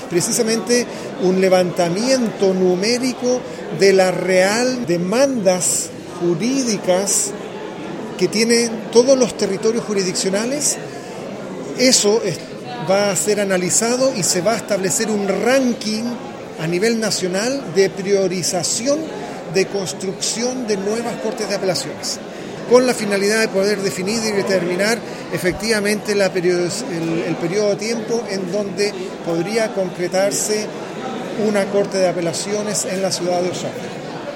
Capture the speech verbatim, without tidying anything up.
precisamente un levantamiento numérico de las real demandas jurídicas que tienen todos los territorios jurisdiccionales. Eso es, va a ser analizado y se va a establecer un ranking a nivel nacional de priorización de construcción de nuevas cortes de apelaciones, con la finalidad de poder definir y determinar efectivamente la periodo, el, el periodo de tiempo en donde podría concretarse una corte de apelaciones en la ciudad de Osorno.